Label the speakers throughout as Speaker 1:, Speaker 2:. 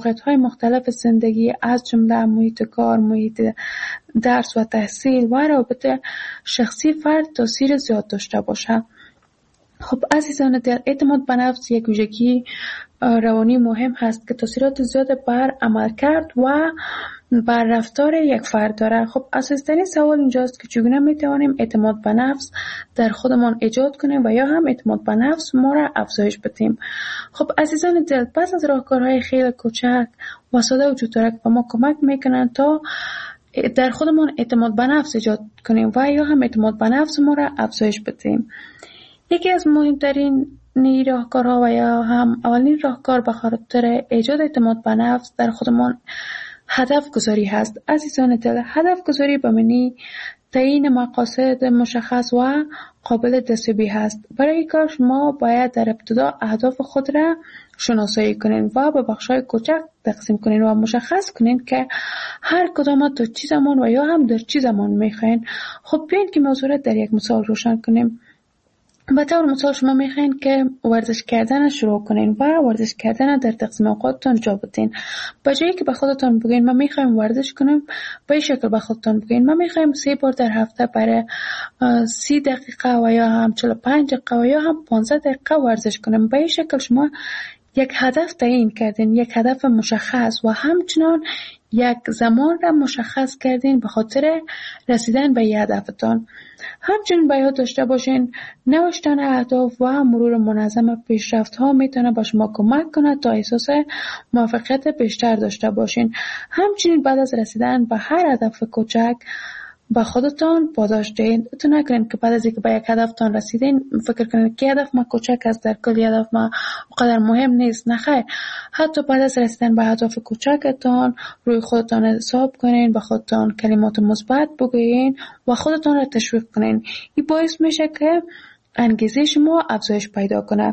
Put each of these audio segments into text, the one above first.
Speaker 1: موقعیت‌های مختلف زندگی از جمله محیط کار، محیط درس و تحصیل و رابطه شخصی فرد تاثیر زیاد داشته باشه. خب عزیزان دل، اعتماد به نفس یک ویژگی روانی مهم هست که تاثیرات زیاد بر عملکرد و بر رفتار یک فرد داره. خب اساسی‌ترین سوال اینجاست که چگونه میتوانیم اعتماد به نفس در خودمان ایجاد کنیم و یا هم اعتماد به نفس ما را افزایش بدیم. خب عزیزان دل، پس از راهکارهای خیلی کوچک و ساده وجود داره که به ما کمک میکنن تا در خودمان اعتماد به نفس ایجاد کنیم و یا هم اعتماد به نفس ما را افزایش بدیم. یکی از مهمترین راهکارها و یا هم اولین راهکار به خاطر ایجاد اعتماد به نفس در خودمان هدف گذاری هست. عزیزان دل، هدف گذاری به معنی تعیین مقاصد مشخص و قابل دستیابی هست. برای کار شما باید در ابتدا اهداف خود را شناسایی کنین و به بخش‌های کوچک تقسیم کنین و مشخص کنین که هر کدام تا چه زمان و یا هم در چه زمان میخواین. خب بیاین که موضوع را در یک مثال روشن کنیم. به طور مثال شما میخواین که ورزش کردن شروع کنین و ورزش کردن در تقسیم اوقاتتان جا بدین. به جایی که به خودتان بگین من میخوایم ورزش کنم، به این شکل به خودتان بگین من میخوایم 3 بار در هفته برای 30 دقیقه و یا هم 45 دقیقه و یا هم 15 دقیقه ورزش کنم. به این شکل شما یک هدف تعیین کردین، یک هدف مشخص و همچنان یک زمان را مشخص کردین به خاطر رسیدن به هدفتان. همچنین باید داشته باشین نوشتن اهداف و مرور منظم پیشرفت ها میتونه به شما کمک کنه تا احساس موفقیت بیشتر داشته باشین. همچنین بعد از رسیدن به هر هدف کوچک با خودتان پاداش دهید. تو نکنین که بعد از اینکه به یک هدفتان رسیدین فکر کنین که هدف ما کوچک است، در کل هدف ما اونقدر مهم نیست. نه خیر، حتی بعد از رسیدن به هدف کوچکتان روی خودتان حساب کنین، به خودتان کلمات مثبت بگویین و خودتان را تشویق کنین. این باعث میشه که انگیزه شما افزایش پیدا کنه.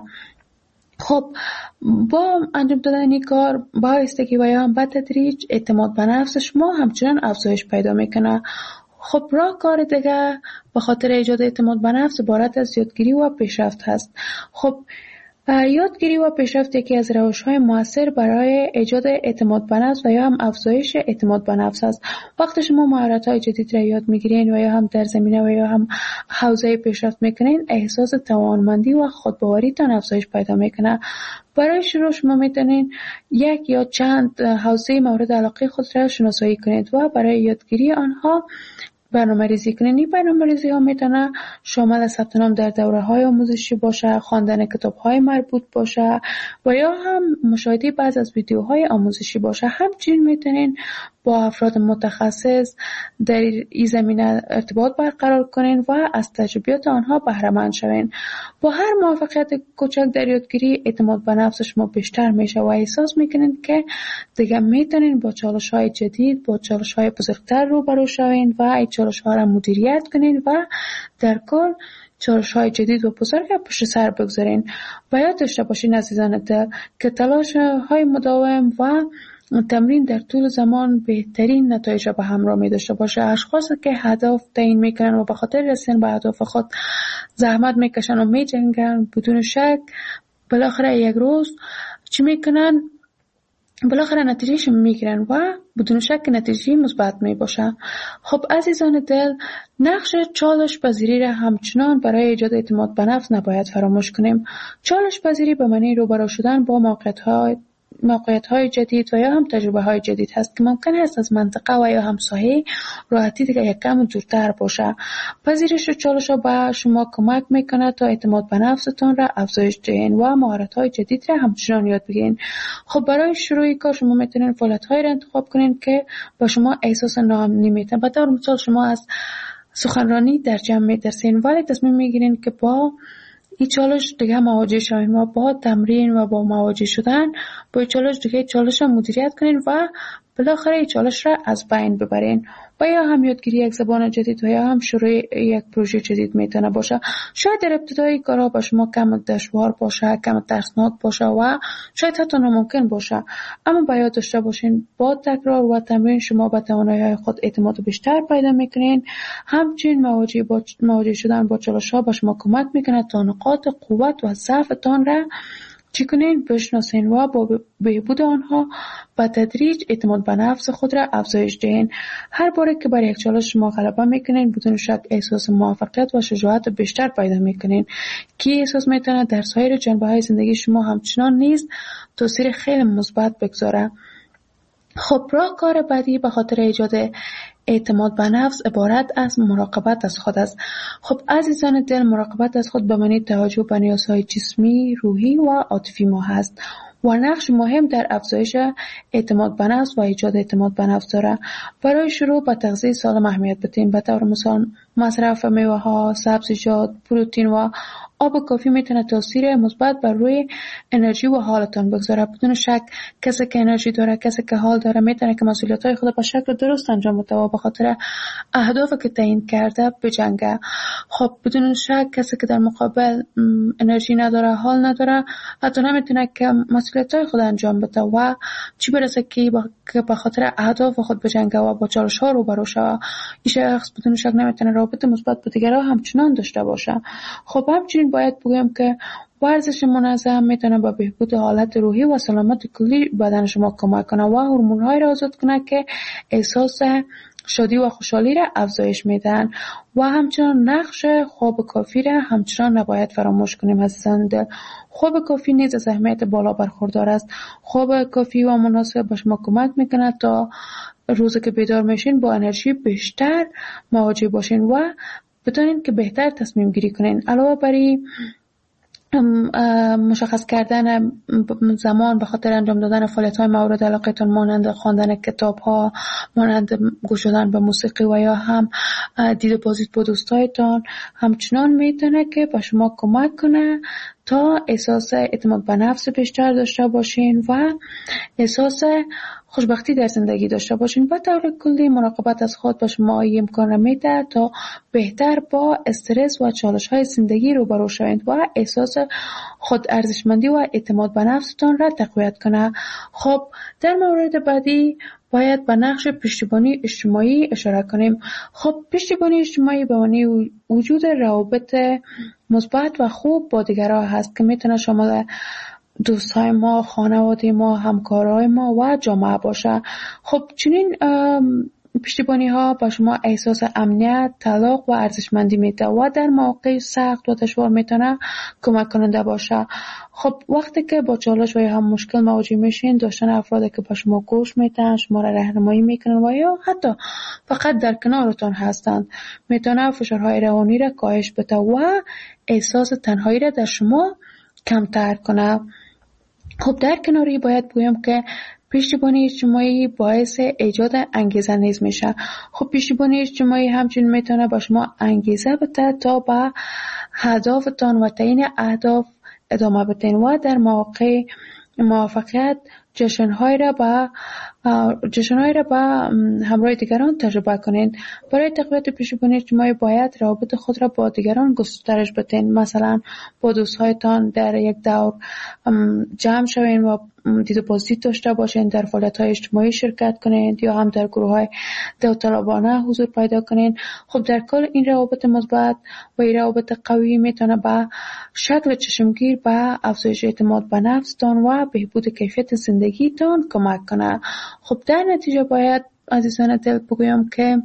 Speaker 1: خب با انجام دادن این کار با آهستگی و یا هم به تدریج اعتماد به نفس شما همچنان افزایش پیدا میکنه. خب راهکار دیگه به خاطر ایجاد اعتماد به نفس عبارت از یادگیری و پیشرفت هست. خب یادگیری و پیشرفت یکی از روش‌های مؤثر برای ایجاد اعتماد به نفس و یا هم افزایش اعتماد به نفس است. وقتی شما مهارت‌های جدید را یاد می‌گیرین و یا هم در زمینه و یا هم حوزه پیشرفت می‌کنین، احساس توانمندی و خودباوریتان افزایش پیدا می‌کنه. برای شروع شما میتونین یک یا چند حوزه مورد علاقه خود را شناسایی کنید و برای یادگیری آنها برنامه‌ریزی کنید. این برنامه‌ریزی ها میتونه شامل ثبت نام در دوره‌های آموزشی باشه، خواندن کتاب‌های مربوط باشه و یا هم مشاهده بعضی از ویدیوهای آموزشی باشه. همچنین میتونین با افراد متخصص در این زمینه ارتباط برقرار کنین و از تجربیات آنها بهره مند شوین. با هر موفقیت کوچک در یادگیری اعتماد به نفس شما بیشتر میشه و احساس میکنین که دیگه میتونین با چالش‌های جدید، با چالش‌های بزرگتر روبرو شوین و این چالش‌ها را مدیریت کنین و در کل چالش‌های جدید و بزرگ پشت سر بگذارین. و یاد داشته باشین عزیزان دل که تلاش‌های مداوم و تمرین در طول زمان بهترین نتایج را به همراه می داشته باشه. اشخاصی که هدف تعیین میکنن و به خاطر رسیدن به اهداف خود زحمت میکشن و میجنگن، بدون شک بالاخره یک روز چی میکنن؟ بالاخره نتیجهش میگیرن و بدون شک نتیجه مثبت می باشه. خب عزیزان دل، نقش چالش پذیری را همچنان برای ایجاد اعتماد به نفس نباید فراموش کنیم. چالش پذیری به معنی روبرو شدن با موقعیت‌های جدید و یا هم تجربه‌های جدید هست که ممکن است از منطقه و یا هم ساحه راحتی دیگه یک کم دورتر باشه. پذیرش چالش‌ها به شما کمک میکنه تا اعتماد به نفستان را افزایش دهین و مهارت‌های جدید را همچنان یاد بگیرین. خب برای شروع کار شما میتونین فعالیت‌هایی را انتخاب کنین که با شما احساس ناامنی میتن. به طور مثال شما از سخنرانی در جمع میترسین ولی تصمیم میگیرین که با این چالش دیگه مواجه شوین و با تمرین و با مواجه شدن با این چالش دیگه چالش را مدیریت کنین و بالاخره این چالش را از بین ببرین. و یا هم یادگیری یک زبان جدید و یا هم شروع یک پروژه جدید میتونه باشه. شاید در ابتدای کارها با شما کم دشوار باشه، کم ترسناک باشه و شاید حتی ناممکن باشه، اما باید داشته باشین با تکرار و تمرین شما به توانایی‌های خود اعتماد بیشتر پیدا میکنین. همچنین مواجه شدن با چالش‌ها با شما کمک میکنه تا نقاط قوت و ضعفتان را چی کنین؟ بشناسین و با بهبود آنها به تدریج اعتماد به نفس خود را افزایش دهین. هر باره که بر یک چالش شما غلبه میکنین بدون شک احساس موفقیت و شجاعت بیشتر پیدا میکنین که احساس میتونه در سایر جنبه های زندگی شما همچنان نیز تاثیر خیلی مثبت بگذاره. خب راهکار بعدی به خاطر ایجاد اعتماد به نفس عبارت از مراقبت از خود است. خب عزیزان دل، مراقبت از خود به معنی توجه به نیازهای جسمی، روحی و عاطفی ما هست و نقش مهم در افزایش اعتماد به نفس و ایجاد اعتماد به نفس داره. برای شروع به تغذیه سالم اهمیت بدین. به طور مثال مصرف میوه ها، سبزیجات، پروتئین و آب کافی میتونه تاثیر مثبت بر روی انرژی و حالتان بگذاره. بدون شک کسی که انرژی داره، کسی که حال داره، میتونه که مسئولیت‌های خود به شکل درست انجام بده و به خاطر اهدافی که تعیین کرده بجنگه. خب بدون شک کسی که در مقابل انرژی نداره، حال نداره، حتی نمیتونه که مسئولیت‌های خود انجام بده و چی برسه که به خاطر اهداف خود بجنگه و با چالش‌ها روبرو شه. این شخص بدون شک نمیتونه رابطه مثبت با دیگران همچنان داشته باشه. خب همچنین باید بگویم که ورزش منظم میتونه به بهبود حالت روحی و سلامت کلی بدن شما کمک کنه و هورمون‌های را آزاد کنه که احساس شادی و خوشحالی را افزایش میدن و همچنان نقش خواب کافی را همچنان نباید فراموش کنیم عزیزان دل. خواب کافی نیز از اهمیت بالا برخوردار است. خواب کافی و مناسب به شما کمک میکنه تا روزی که بیدار میشین با انرژی بیشتر مواجه باشین و بتونین که بهتر تصمیم گیری کنین. علاوه بر مشخص کردن زمان به خاطر انجام دادن فعالیت‌های مورد علاقتان مانند خواندن کتاب‌ها، مانند گوش دادن به موسیقی و یا هم دید و بازدید با دوستایتان همچنان میتونه که به شما کمک کنه تا احساس اعتماد به نفس بیشتر داشته باشین و احساس خوشبختی در زندگی داشته باشین. به طور کلی مراقبت از خود به شما امکان میده تا بهتر با استرس و چالش‌های زندگی روبرو شوید و احساس خود ارزشمندی و اعتماد به نفستان را تقویت کنه. خب در مورد بعدی باید به نقش پشتیبانی اجتماعی اشاره کنیم. خب پشتیبانی اجتماعی به معنی وجود روابط مثبت و خوب با دیگران هست که میتونه شامل دوستای ما، خانواده ما، همکارای ما و جامعه باشه. خب چنین پشتیبانی ها با شما احساس امنیت، طلاق و ارزشمندی میده و در مواقع سخت و دشوار میتونه کمک کننده باشه. خب وقتی که با چالش و یا هم مشکل مواجه میشین، داشتن افرادی که با شما گوش میدن، شما را راهنمایی میکنن و یا حتی فقط در کنارتان هستند میتونه فشارهای روانی را کاهش بده و احساس تنهایی را در شما کمتر کنه. خب در کناری باید بگویم که پشتیبانی اجتماعی باعث ایجاد انگیزه نیز میشه. خب پشتیبانی اجتماعی همچنین میتونه با شما انگیزه بده تا به هدفتان و تعیین اهداف ادامه بدین و در مواقع موفقیت جشن‌های را به همراه دیگران تجربه کنید. برای تقویت پشتیبانی اجتماعی باید روابط خود را با دیگران گسترش بدین. مثلا با دوستهایتان در یک دور جمع شوین و دید و بازدید داشته باشین، در فعالیت‌های اجتماعی شرکت کنید یا هم در گروه‌های داوطلبانه حضور پیدا کنید. خب در کل این روابط مثبت و این روابط قوی میتونه به شکل چشمگیر به افزایش اعتماد به نفستان و بهبود کیفیت زندگیتان کمک کنه. خب در نتیجه باید عزیزان دل بگویم که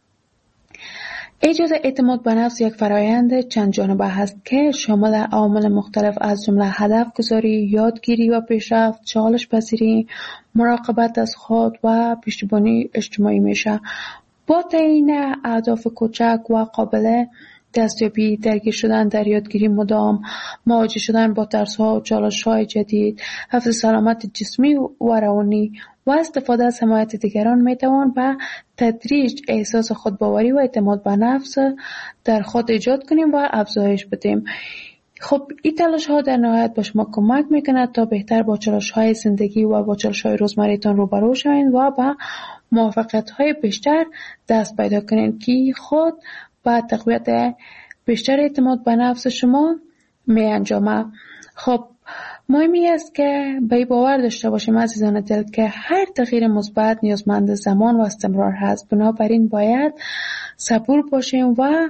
Speaker 1: ایجاد اعتماد به نفس یک فرایند چند جانبه هست که شامل عوامل مختلف از جمله هدف گذاری، یادگیری و پیشرفت، چالش پذیری، مراقبت از خود و پشتیبانی اجتماعی میشه. با تعیین اهداف کوچک و قابل دستیابی، درگیر شدن در یادگیری مدام، مواجه شدن با ترس‌ها و چالش‌های جدید، حفظ سلامت جسمی و روانی و استفاده از حمایت دیگران میتوان به تدریج احساس خودباوری و اعتماد به نفس در خود ایجاد کنیم و افزایش بدیم. خب این تلاش ها در نهایت به شما کمک میکنه تا بهتر با چالش های زندگی و با چالش های روزمره‌تان روبرو شوید و با موفقیت های بیشتر دست پیدا کنید که خود با تقویت بیشتر اعتماد به نفس شما می انجامه. خب مهمی است که به این باور داشته باشیم عزیزان دل که هر تغییر مثبت نیازمند زمان و استمرار هست. بنابراین باید صبور باشیم و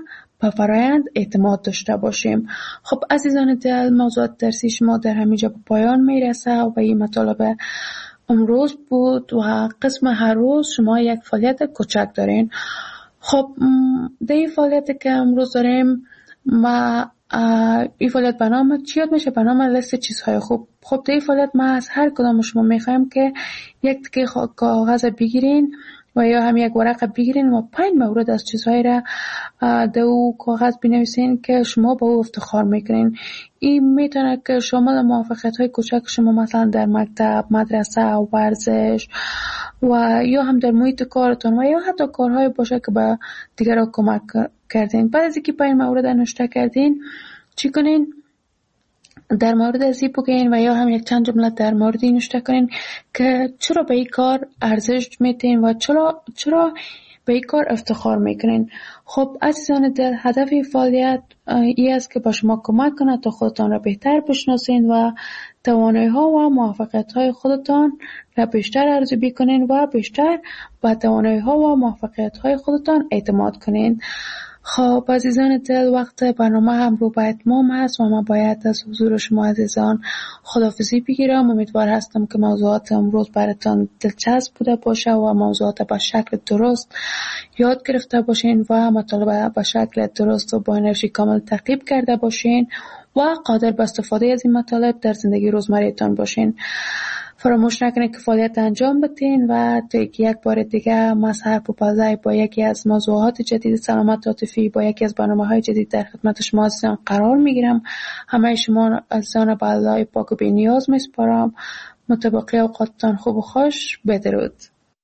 Speaker 1: به فرایند اعتماد داشته باشیم. خب عزیزان دل، موضوعات درسی شما در همینجا به پایان میرسه و این مطالب امروز بود و قسم هر روز شما یک فعالیت کوچک دارین. خب در این فعالیت که امروز داریم ما این فعالیت به نام چی یاد میشه؟ به نام لیست چیزهای خوب. خب در این فعالیت ما از هر کدام شما میخوایم که یک تکه کاغذ بگیرین و یا هم یک ورقه بگیرین و 5 مورد از چیزهایی را در او کاغذ بنویسین که شما با او افتخار میکنین. این میتونه که شامل موفقیت های کوچک شما مثلا در مکتب، مدرسه، ورزش و یا هم در محیط کارتون و یا حتی کارهای باشه که به دیگران کمک کردین. بعد از اینکه 5 مورد نوشته کردین چی کنین؟ در مورد ازی بگین و یا هم یک چند جمله در مورد این نوشته کنین که چرا به این کار ارزش میتین و چرا به این کار افتخار میکنین. خب عزیزان دل، هدف این فعالیت این است که با شما کمک کنه تا خودتان را بهتر بشناسین و توانایی ها و موفقیت های خودتان را بیشتر ارزیابی کنین و بیشتر به توانایی ها و موفقیت های خودتان اعتماد کنین. خب عزیزان دل، وقت برنامه هم رو به اتمام هست و من باید از حضور شما عزیزان خداحافظی بگیرم. امیدوار هستم که موضوعات امروز براتان دلچسب بوده باشه و موضوعات به شکل درست یاد گرفته باشین و مطالب به شکل درست و با انرژی کامل تعقیب کرده باشین و قادر به استفاده از این مطالب در زندگی روزمره‌تان باشین. فراموش نکنید که فعالیت انجام بدین و تا یک بار دیگه من سحر پوپلزی با یکی از موضوعات جدید سلامت عاطفی با یکی از برنامه‌های جدید در خدمت شما عزیزان قرار میگیرم. همه شما عزیزان به الله پاک و بی‌نیاز میسپارم. متبقی اوقاتتان خوب و خوش. بدرود.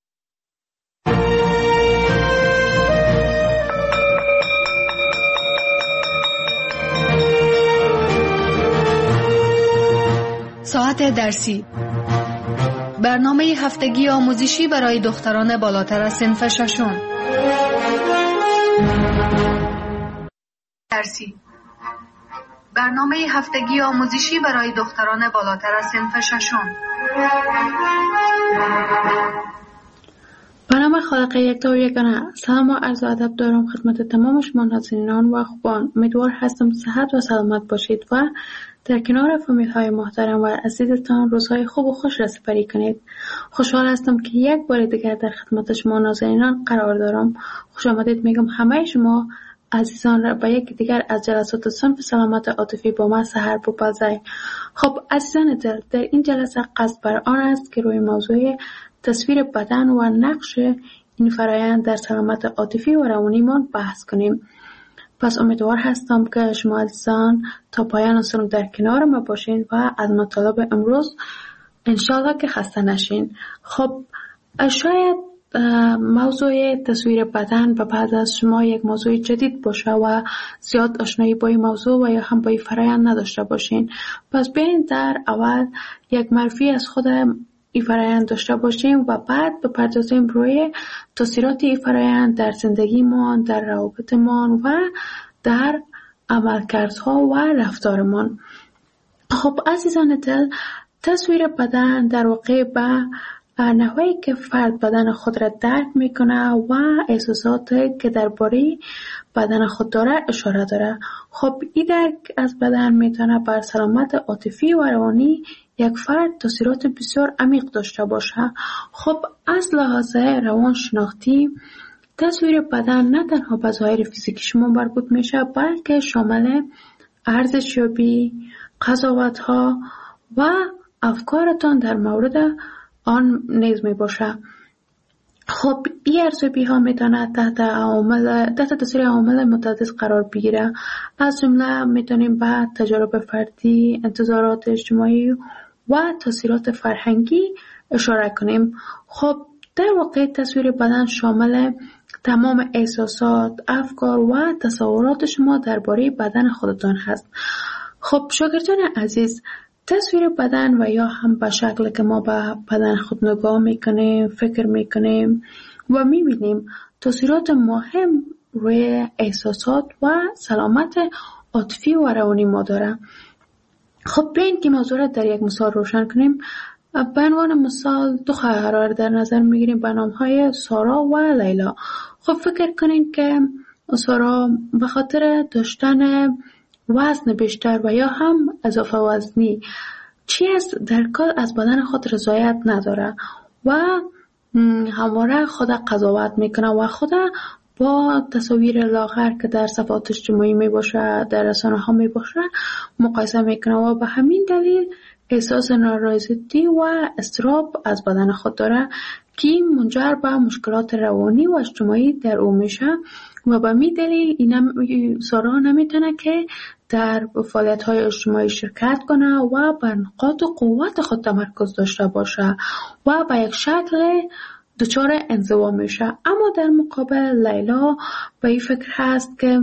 Speaker 2: ساعت درسی، برنامه هفتگی آموزشی برای دختران بالاتر از صنف ششم. درسی، برنامه هفتگی آموزشی برای دختران بالاتر از صنف ششم.
Speaker 1: به نام خالق یکتا و یگانه، سلام و عرض ادب دارم خدمت تمام شما نازنینان و خوبان. امیدوار هستم صحت و سلامت باشید و در کنار فامیل های محترم و عزیزتان روزهای خوب و خوش را سپری کنید. خوشحال هستم که یک بار دیگر در خدمت شما نازنینان قرار دارم. خوش آمدید میگم همه شما عزیزان را به یک دیگر از جلسات صنف سلامت عاطفی با من سحر پوپلزی. خب عزیزان دل، در این جلسه قصد بر آن است که روی موضوع تصویر بدن و نقش این فرایند در سلامت عاطفی و روانیمان بحث کنیم. پس امیدوار هستم که شما عزیزان تا پایان سنو در کنار ما باشین و از مطالب امروز انشالله که خسته نشین. خب شاید موضوع تصویر بدن به بعض از شما یک موضوع جدید باشه و زیاد آشنایی با این موضوع و یا هم با این فرایند نداشته باشین. پس بیاین در اول یک معرفی از خود این فرایند داشته باشیم و بعد بپردازیم روی تاثیرات این فرایند در زندگیمان، در روابطمان و در عملکردها و رفتارمان. خب عزیزان دل، تصویر بدن در واقع به نحوی که فرد بدن خود را درک میکنه و احساساتی که درباره بدن خود داره اشاره داره. خب این درک از بدن میتونه بر سلامت عاطفی و روانی یک فرد تاثیرات بسیار عمیق داشته باشه. خب از لحاظ روانشناختی تصویر بدن نه تنها به ظاهر فیزیکی شما مربوط میشه بلکه شامل ارزشیابی، قضاوت‌ها و افکارتان در مورد آن نیز می باشه. خب این ارزیابی ها میتونه تحت تاثیر عوامل متعدد قرار بگیره. از جمله میتونیم به تجارب فردی، انتظارات اجتماعی و تاثیرات فرهنگی اشاره کنیم. خب در واقع تصویر بدن شامل تمام احساسات، افکار و تصورات شما درباره بدن خودتان هست. خب شاگردان عزیز، تصویر بدن و یا هم به شکل که ما به بدن خود نگاه میکنیم، فکر میکنیم و میبینیم تاثیرات مهم روی احساسات و سلامت عاطفی و روانی ما داره. خب بیاین که موضوع را در یک مثال روشن کنیم. به عنوان مثال دو خواهر را در نظر میگیریم به نامهای سارا و لیلا. خب فکر کنین که سارا به خاطر داشتن وزن بیشتر و یا هم اضافه وزنی چیز در کل از بدن خود رضایت نداره و همواره خود قضاوت میکنه و خود با تصاویر لاغر که در صفحات اجتماعی می باشه، در رسانه ها می باشه مقایسه میکنه و به همین دلیل احساس نارضایتی و اضطراب از بدن خود داره که منجر به مشکلات روانی و اجتماعی در او میشه و به همین دلیل سارا نمیتونه که در فعالیت های اجتماعی شرکت کنه و بر نقاط قوت خود تمرکز داشته باشه و به یک شکل دچار انزوا میشه. اما در مقابل لیلا به این فکر هست که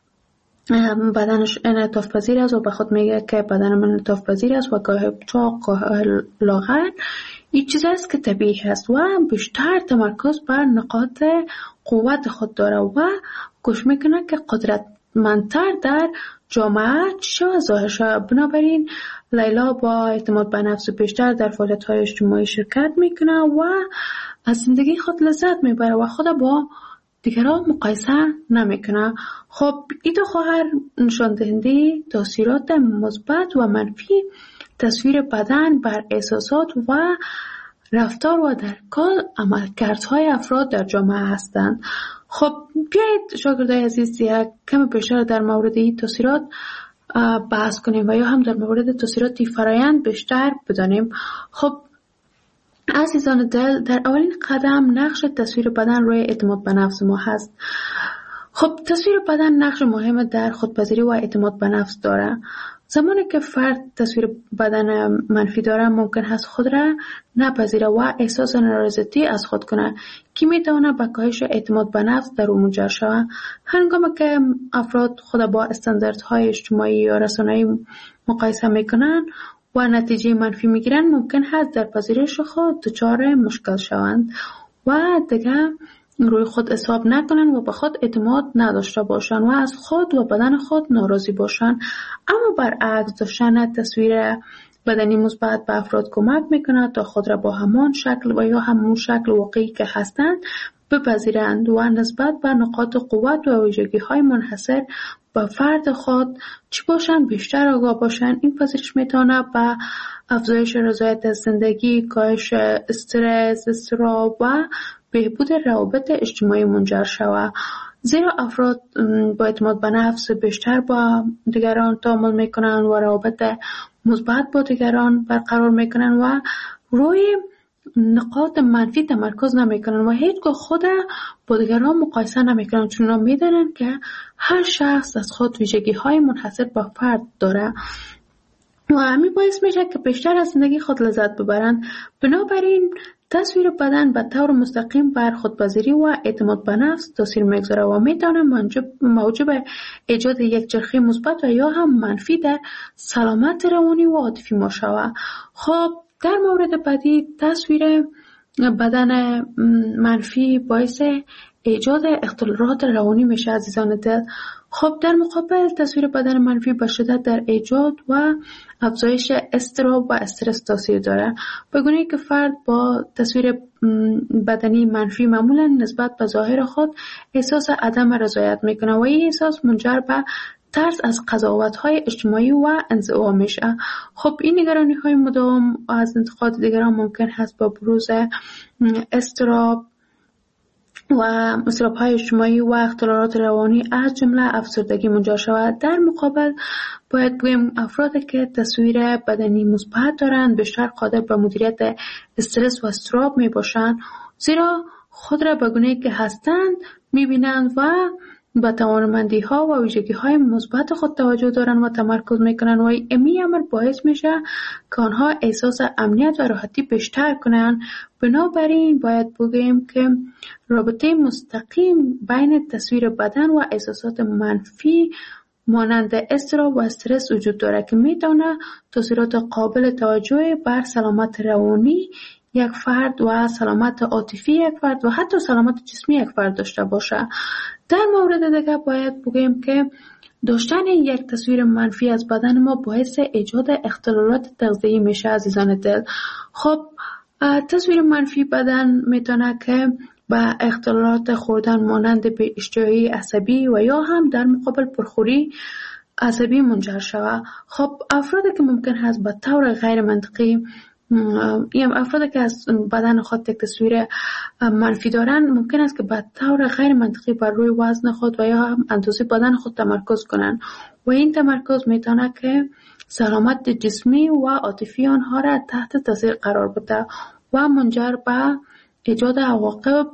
Speaker 1: بدنش انعطاف پذیر است و به خود میگه که بدن من انعطاف پذیر است و گاه چاق گاه لاغر این چیز است که طبیعی است و بیشتر تمرکز بر نقاط قوت خود داره و گوش میکنه که قدرتمندتر در جامعه چه ظاهر شود. بنابراین لیلا با اعتماد به نفس بیشتر در فعالیت‌های اجتماعی شرکت میکنه و از زندگی خود لذت میبره و خود با دیگران مقایسه نمیکنه. خب این دو خواهر نشان دهنده تاثیرات مثبت و منفی تصویر بدن بر احساسات و رفتار و در کل عملکردهای افراد در جامعه هستند. خب بیایید شاگردای عزیز یک کم بیشتر در مورد این تاثیرات بحث کنیم و یا هم در مورد تاثیرات فرایند بیشتر بدانیم. خب عزیزان دل، در اولین قدم نقش تصویر بدن روی اعتماد به نفس ما هست. خب تصویر بدن نقش مهم در خودپذیری و اعتماد به نفس داره. زمانی که فرد تصویر بدن منفی داره ممکن هست خود را نپذیره و احساس نارضایتی از خود کنه که میتونه به کاهش اعتماد به نفس در او منجر شود. هنگامی که افراد خود با استانداردهای اجتماعی یا رسانه‌ای مقایسه میکنن و نتیجه منفی میگیرن ممکن هست در پذیرش خود دچار مشکل شوند و دیگه روی خود حساب نکنن و به خود اعتماد نداشته باشن و از خود و بدن خود ناراضی باشن. اما برعکس داشتن تصویر بدنی مثبت به افراد کمک میکنه تا خود را با همان شکل و یا همون شکل واقعی که هستند بپذیرند و نسبت به نقاط قوت و ویژگی های منحصر به فرد خود چی باشن بیشتر آگاه باشن. این پذیرش میتونه به افزایش رضایت از زندگی، کاهش استرس، اضطراب و بهبود روابط اجتماعی منجر شود. زیرا افراد با اعتماد به نفس بیشتر با دیگران تعامل میکنن و روابط مثبت با دیگران برقرار میکنن و روی نقاط منفی تمرکز نمیکنن و هیچگاه خود با دیگران مقایسه نمیکنن، چون میدونن که هر شخص از خود ویژگی های منحصر به فرد داره و همین باعث میشه که بیشتر از زندگی خود لذت ببرن. بنابراین تصویر بدن به طور مستقیم بر خودپذیری و اعتماد به نفس تاثیر میگذاره و میتونه موجب ایجاد یک چرخه مثبت و یا هم منفی در سلامت روانی و عاطفی ما شود. خب در مورد بعدی تصویر بدن منفی باعث ایجاد اختلالات روانی میشه عزیزان دل. خب در مقابل تصویر بدن منفی به شدت در ایجاد و افزایش اضطراب و استرس تاثیر داره، به گونه‌ای که فرد با تصویر بدنی منفی معمولا نسبت به ظاهر خود احساس عدم رضایت میکنه و این احساس منجر به ترس از قضاوت‌های اجتماعی و انزوا میشه. خب این نگرانی‌های مداوم از انتقاد دیگران ممکن هست با بروز اضطراب و اضطراب‌های اجتماعی و اختلالات روانی از جمله افسردگی منجر شود. در مقابل باید بگیم افرادی که تصویر بدنی مثبت دارند بیشتر قادر به مدیریت استرس و اضطراب می باشند، زیرا خود را به گونه‌ای که هستند می‌بینند و با توانمندی ها و ویژگی های مثبت خود توجه دارن و تمرکز میکنن و این امر باعث میشه که آنها احساس امنیت و راحتی بیشتر کنن. بنابراین باید بگیم که رابطه مستقیم بین تصویر بدن و احساسات منفی مانند اضطراب و استرس وجود داره که میتونه تاثیرات قابل توجهی بر سلامت روانی یک فرد و سلامت عاطفی یک فرد و حتی سلامت جسمی یک فرد داشته باشه. در مورد دیگه باید بگیم که داشتن یک تصویر منفی از بدن ما باعث ایجاد اختلالات تغذیه‌ای میشه عزیزان دل. خب تصویر منفی بدن میتونه که به اختلالات خوردن مانند به اشتهایی عصبی و یا هم در مقابل پرخوری عصبی منجر شود. خب افرادی که ممکن هست به طور غیر منطقی افرادی که از بدن خود یک تصویر منفی دارن ممکن است که به طور غیر منطقی بر روی وزن خود و یا هم اندازه بدن خود تمرکز کنند و این تمرکز میتونه که سلامت جسمی و عاطفی آنها را تحت تاثیر قرار بده و منجر به ایجاد عواقب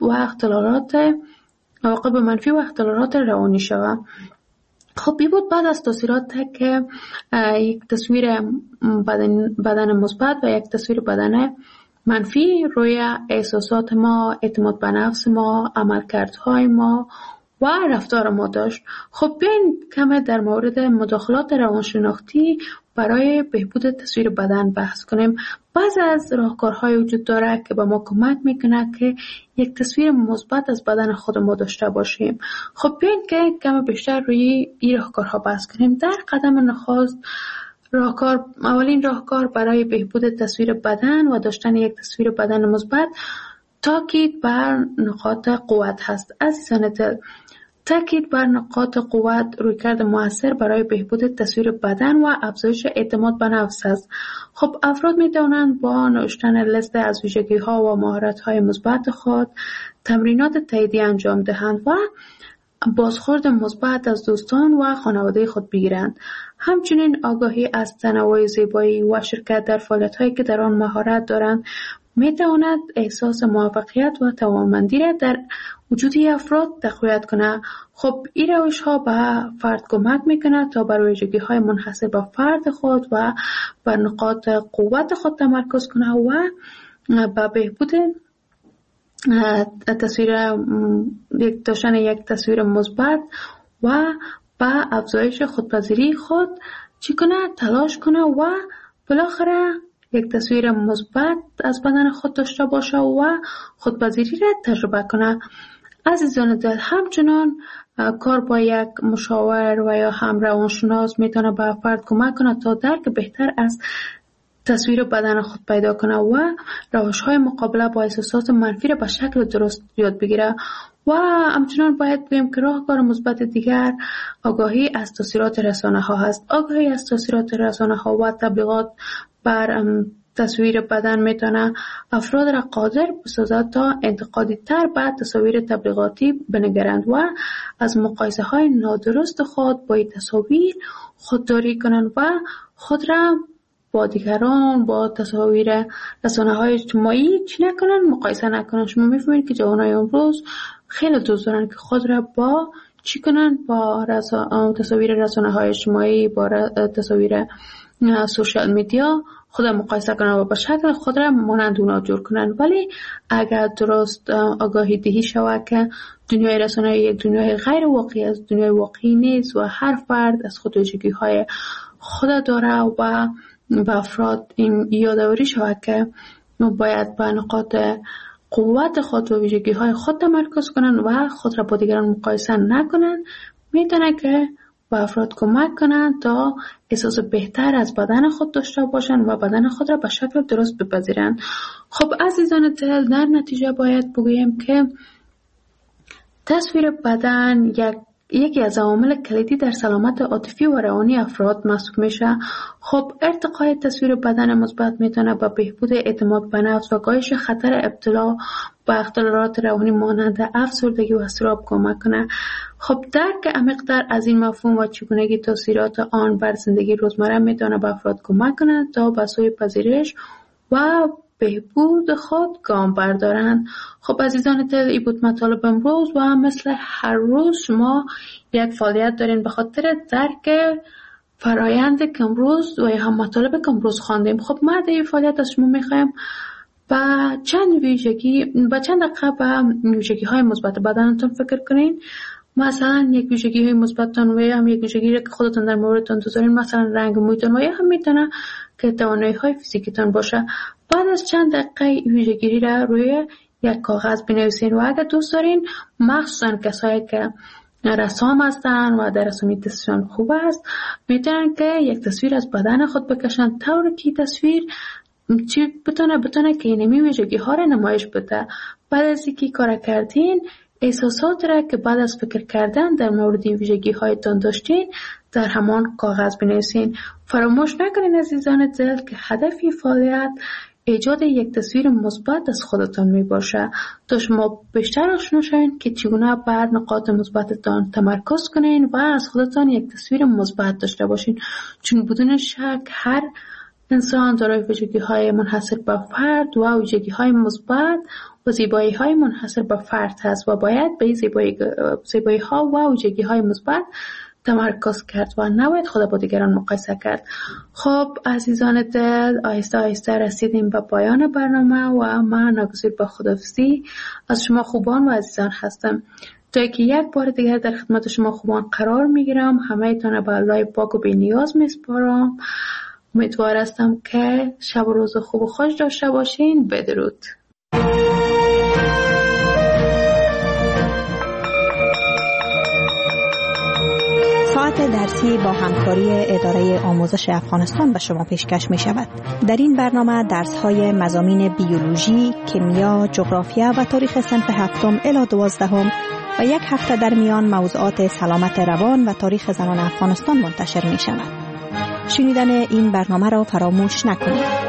Speaker 1: منفی و اختلالات روانی شود. خب این بود بعد از تاثیرات که یک تصویر بدن مثبت و یک تصویر بدن منفی روی احساسات ما، اعتماد به نفس ما، عملکردهای ما و رفتار ما داشت. خب بیاین کمی در مورد مداخلات روانشناختی برای بهبود تصویر بدن بحث کنیم. بعضی از راهکارهای وجود داره که به ما کمک میکنه که یک تصویر مثبت از بدن خود ما داشته باشیم. خب بیاین که کمی بیشتر روی این راهکارها بحث کنیم. در قدم نخست اولین راهکار برای بهبود تصویر بدن و داشتن یک تصویر بدن مثبت تاکید بر نقاط قوت هست. عزیزان دل، تاکید بر نقاط قوت رویکرد مؤثر برای بهبود تصویر بدن و افزایش اعتماد به نفس است. خب افراد می توانند با نوشتن لیست از ویژگی‌ها و مهارت‌های مثبت خود تمرینات تاییدی انجام دهند و بازخورد مثبت از دوستان و خانواده خود بگیرند. همچنین آگاهی از تنوع زیبایی و شرکت در فعالیت‌هایی که در آن مهارت دارند می تواند احساس موفقیت و توانمندی را در وجود افراد تقویت کنه. خب این روش ها به فرد کمک میکنه تا بر ویژگی‌های منحصر به فرد خود و بر نقاط قوت خود تمرکز کنه و به بهبود داشتن یک تصویر مثبت و به افزایش خودپذیری خود تلاش کنه و بالاخره یک تصویر مثبت از بدن خود داشته باشه و خودپذیری را تجربه کنه. عزیزان دل، همچنان کار با یک مشاور و یا هم روانشناس میتونه به فرد کمک کنه تا درک بهتر از تصویر بدن خود پیدا کنه و روش‌های مقابله با احساسات منفی را به شکل درست یاد بگیره. و همچنان باید بگیم که راهکار مثبت دیگر آگاهی از تاثیرات رسانه‌ها هست. آگاهی از تاثیرات رسانه‌ها و تبلیغات بر تصویر بدن میتونه افراد را قادر بسازد تا انتقادی تر به تصاویر تبلیغاتی بنگرند و از مقایسه های نادرست خود با این تصاویر خودداری کنند و خود را با دیگران با تصاویر رسانه های اجتماعی چی نکنن، مقایسه نکنن. شما میفهمید که جوانای امروز خیلی دوست دارن که خود را با چی کنن، با تصاویر رسانه های اجتماعی، با تصاویر سوشال میدیا خود مقایسه کنن و با شکل خود را مانند اونا جور کنن. ولی اگر درست آگاهی دهی شود که دنیای رسانه یک دنیای غیر واقعی است، دنیای واقعی نیست و هر فرد از خود ویژگی‌های خود داره و به افراد این یادآوری شود که باید به نقاط قوت خود و ویژگی‌های خود تمرکز کنن و خود را با دیگران مقایسه نکنن، میتونه که و افراد کمک کنند تا احساس بهتر از بدن خود داشته باشند و بدن خود را به شکل درست بپذیرند. خب عزیزان دل، در نتیجه باید بگوییم که تصویر بدن یکی از عوامل کلیدی در سلامت عاطفی و روانی افراد محسوب میشه. خب ارتقای تصویر بدن مثبت میتونه به بهبود اعتماد به نفس و کاهش خطر ابتلا به اختلالات روانی مانند افسردگی و اضطراب کمک کنه. خب درک عمیق‌تر از این مفهوم و چگونگی تاثیرات آن بر زندگی روزمره میتونه به افراد کمک کنه تا به سوی پذیرش و بهبود خود گام بردارند. خب عزیزان دل، این بود مطالب امروز و مثل هر روز شما یک فعالیت دارین به خاطر درک فرایند که امروز و هم مطالب که امروز خواندیم. خب ما در این فعالیت از شما میخوایم با چند دقیقه به ویژگی های مثبت بدنتون فکر کنین. مثلا یک ویژگی های مثبتتون و یا هم یک ویژگی که خودتون در موردتون دوست دارین، مثلا رنگ مویتون و یا هم میتونه که توانایی های فیزیکیتون باشه. بعد از چند دقیقه ویژگی را روی یک کاغذ بنویسین و اگر دوست دارین، مخصوصا کسایی که رسام هستن و در رسامی دستشان خوب است، میتونن که یک تصویر از بدن خود بکشن طوری که تصویر بتونه که اینمی ویژگی ها را نمایش بده. بعد از اینکه کار کردین احساسات را که بعد از فکر کردن در مورد ویژگی هایتان داشتین در همان کاغذ بنویسین. فراموش نکنین عزیزان دل که هدف فعالیت ایجاد یک تصویر مثبت از خودتان می باشه تا شما بیشتر آشنا شوین که چگونه بر نقاط مثبتتان تمرکز کنین و از خودتان یک تصویر مثبت داشته باشین، چون بدون شک هر انسان دارای ویژگی‌های منحصر به فرد و ویژگی‌های مثبت و زیبایی‌های منحصر به فرد هست و باید به زیبایی‌ها و ویژگی‌های مثبت تمرکز کرد و نباید خود با دیگران مقایسه کرد. خب عزیزان دل، آهسته آهسته رسیدیم به پایان برنامه و من ناگزیر به خداحافظی از شما خوبان و عزیزان هستم تا که یک بار دیگر در خدمت شما خوبان قرار میگیرم. همه تان به الله پاک و بی نیاز میسپارم. امیدوار هستم که شب و روز خوب و خوش داشته باشین. بدرود.
Speaker 3: ساعت درسی با همکاری اداره آموزش افغانستان به شما پیشکش می شود. در این برنامه درس های مضامین بیولوژی، کیمیا، جغرافیا و تاریخ صنف 7 الی 12 و یک هفته در میان موضوعات سلامت روان و تاریخ زنان افغانستان منتشر می شود. شنیدن این برنامه را فراموش نکنید.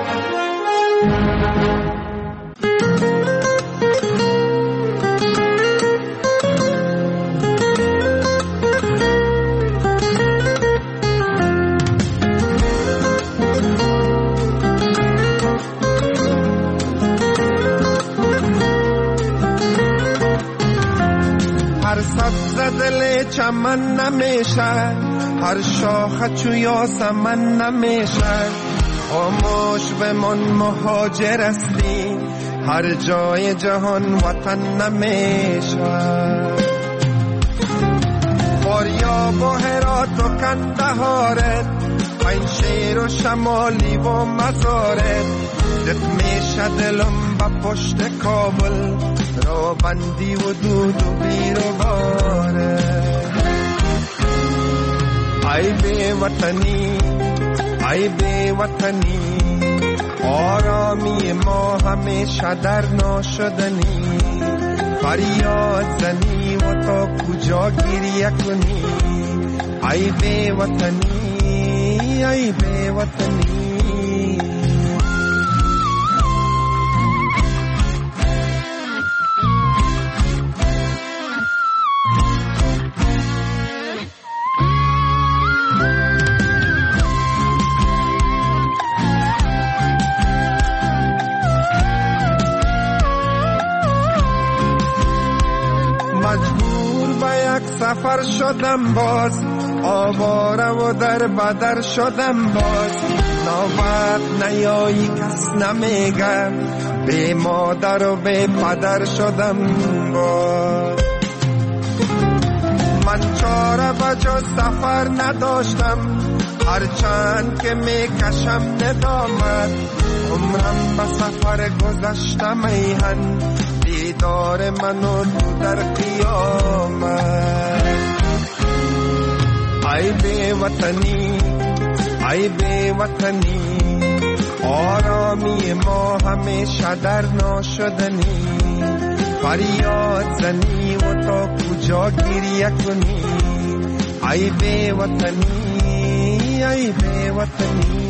Speaker 4: دل چمن نمیشه، هر شاخه چو یاسمن نمیشه. خاموش بمون مهاجر هستی، هر جای جهان وطن نمیشه. فاریاب و هرات و کندهارت، پنجشیر و شمالی و مزارت. دق میشه دلم با پشت کابل، را بندی و دود و بیر و باره. ای بی وطنی، ای بی وطنی، آرامی ما همیشه در ناشدنی. فریاد زنی و تا کجا گریه کنی. ای بی وطنی، ای بی وطنی. سفر شدم باز، آواره و در بدر شدم باز. نوبت نیایی کس نمیگه، بی مادر و بی پدر شدم باز. من چاره بجز سفر نداشتم، هرچند که میکشم ندامت. عمرم به سفر گذشتم ایهن، دیدار منو تو در قیامت. ای بی وطنی، ای بی وطنی، آرامی ما همیشه در ناشدنی. فریاد زنی و تا کجا گریه کنی. ای بی وطنی، ای بی وطنی.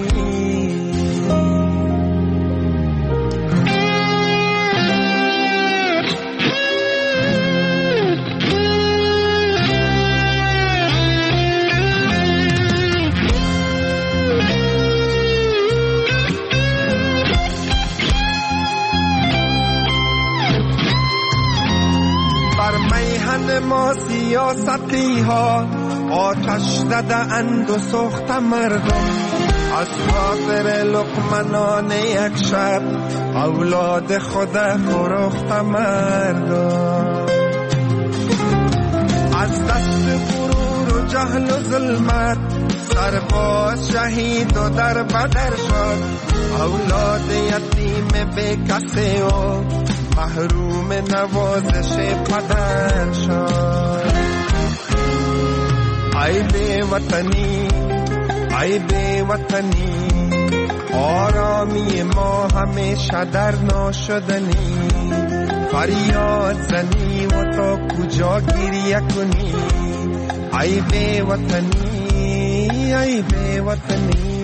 Speaker 4: ما سیاستی ها آتش داده اند و سوخت مردم. از خاطر لقمنان یک شب اولاد خود فروخت مردم. از دست غرور و جهل و ظلمت سرباز شهید و در بدر شد. اولاد یتیم بی کسی و محروم نوازش پدر شد. ای بی وطنی، ای بی وطنی، آرامی ما همیشه در ناشدنی. فریاد زنی و تا کجا گریه کنی ای بی وطنی ای بی وطنی